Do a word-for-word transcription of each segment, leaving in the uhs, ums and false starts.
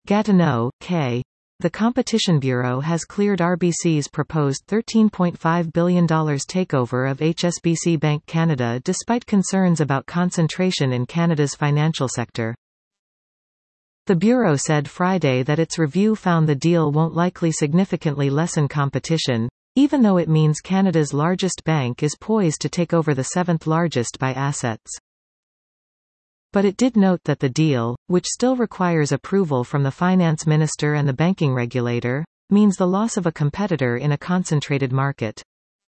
Gatineau, K. The Competition Bureau has cleared R B C's proposed thirteen point five billion dollars takeover of H S B C Bank Canada despite concerns about concentration in Canada's financial sector. The Bureau said Friday that its review found the deal won't likely significantly lessen competition, even though it means Canada's largest bank is poised to take over the seventh largest by assets. But it did note that the deal, which still requires approval from the finance minister and the banking regulator, means the loss of a competitor in a concentrated market.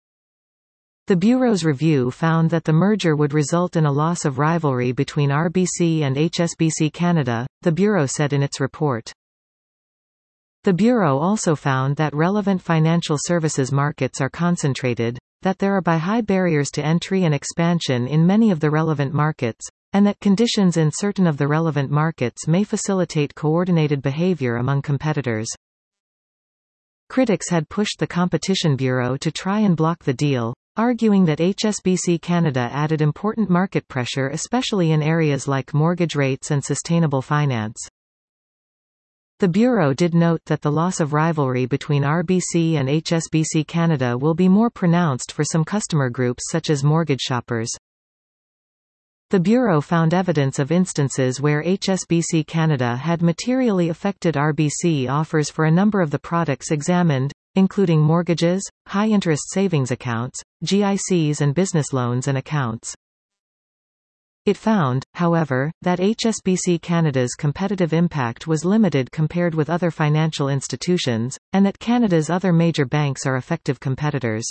The Bureau's review found that the merger would result in a loss of rivalry between R B C and H S B C Canada, the Bureau said in its report. The Bureau also found that relevant financial services markets are concentrated, that there are by high barriers to entry and expansion in many of the relevant markets, and that conditions in certain of the relevant markets may facilitate coordinated behavior among competitors. Critics had pushed the Competition Bureau to try and block the deal, arguing that H S B C Canada added important market pressure especially in areas like mortgage rates and sustainable finance. The Bureau did note that the loss of rivalry between R B C and H S B C Canada will be more pronounced for some customer groups such as mortgage shoppers. The Bureau found evidence of instances where H S B C Canada had materially affected R B C offers for a number of the products examined, including mortgages, high-interest savings accounts, G I Cs and business loans and accounts. It found, however, that H S B C Canada's competitive impact was limited compared with other financial institutions, and that Canada's other major banks are effective competitors.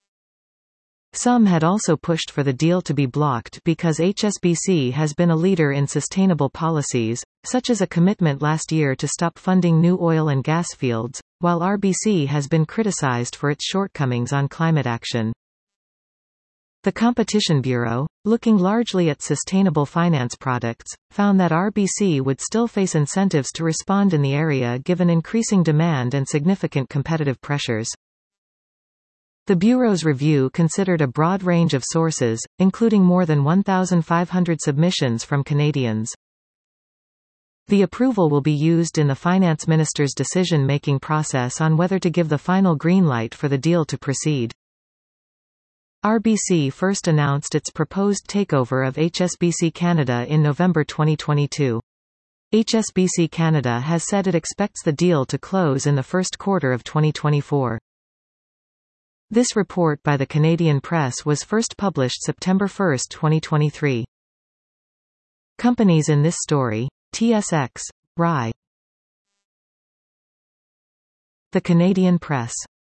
Some had also pushed for the deal to be blocked because H S B C has been a leader in sustainable policies, such as a commitment last year to stop funding new oil and gas fields, while R B C has been criticized for its shortcomings on climate action. The Competition Bureau, looking largely at sustainable finance products, found that R B C would still face incentives to respond in the area given increasing demand and significant competitive pressures. The Bureau's review considered a broad range of sources, including more than one thousand five hundred submissions from Canadians. The approval will be used in the finance minister's decision-making process on whether to give the final green light for the deal to proceed. R B C first announced its proposed takeover of H S B C Canada in November twenty twenty-two. H S B C Canada has said it expects the deal to close in the first quarter of twenty twenty-four. This report by the Canadian Press was first published September first twenty twenty-three. Companies in this story: T S X, R I. The Canadian Press.